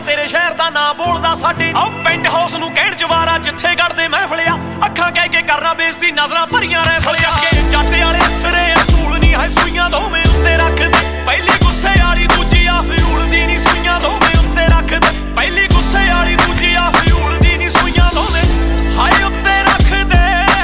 तेरे शहर दा नां बोलदा साडे पेंट हाउस नूं कहण जवारा जिथे गढ़दे महफलिया अखां कह के करना बेइज्जती नजरां भरियां रहफलिया जट वाले अथरे असूल नहीं है सूइयां दोवें उत्ते रखदे पहली गुस्से वाली दूजी आ फिरूल दी नहीं सूइयां दोवें उत्ते रखदे पहली गुस्से वाली दूजी आ फिरूल दी नहीं सूइयां दोवें हाय उत्ते रखदे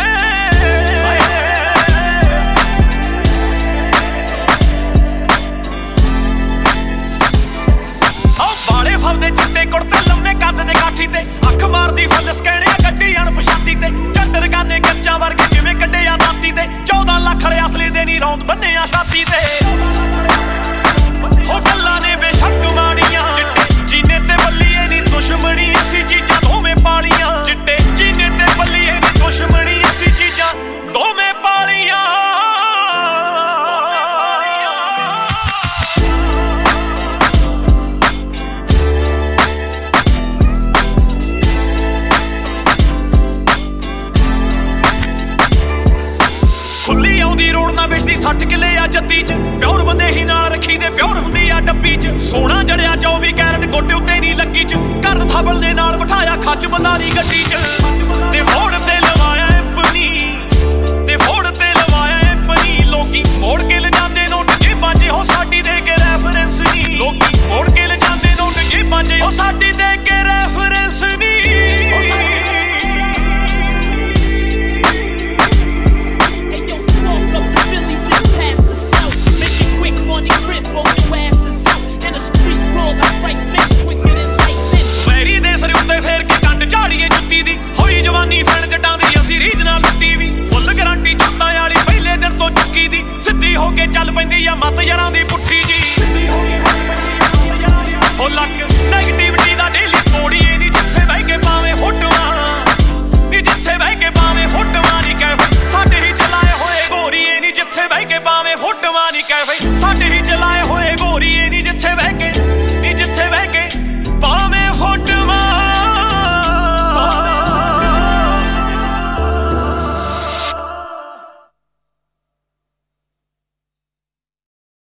बाले फलदे चिट्टे कुर्ते लम्मे कद दे काठी ते अख मारदी फुल सकैणे गड्डी अणपछाती ते चंदर गाने कच्चा वर्गे जिवें कड्डिया दाती ते 14 लाख वाले असली दे नी रौंद बन्निया छाती ते हो गल्लां ने बेशक माड़ियां चिट्टे जीने ते बल्लीए नी दुश्मनी ऐसी चीजां दोवें पालियां चिट्टे जीने ते बल्लीए नी दुश्मनी ऐसी चीजां दोवें पालियां खुली आउंदी रोड ना बेचदी 60 किले आ जद्दी च प्योर बंदे ही नाल रखी दे प्योर हुंदी आ डब्बी च सोना जड़िया 24 कैरेट गोटे उत्ते नहीं लगी च घर थबल ने नाल बिठाया खच बंदारी गड्डी च ते फोड़ ते लवाया एपनी ते फोड़ ते लवाया एपनी लोकी मोड़ के ले जांदे नोट जेबां च हो साडी दे के रेफरेंस नी लोकी मोड़ के ले जांदे नोट जेबां च हो साडी दे के रेफरेंस नी जवानी फैन जटां दी असी रीझ नाल लुट्टी वी फुल गारंटी जट्टां वाली पहले दिन तो चुक्की दी सिद्धी हो के चल पैंदी आ मत यारां दी पुट्ठी जी हो लक नेगेटिविटी दा डेली कोड़ी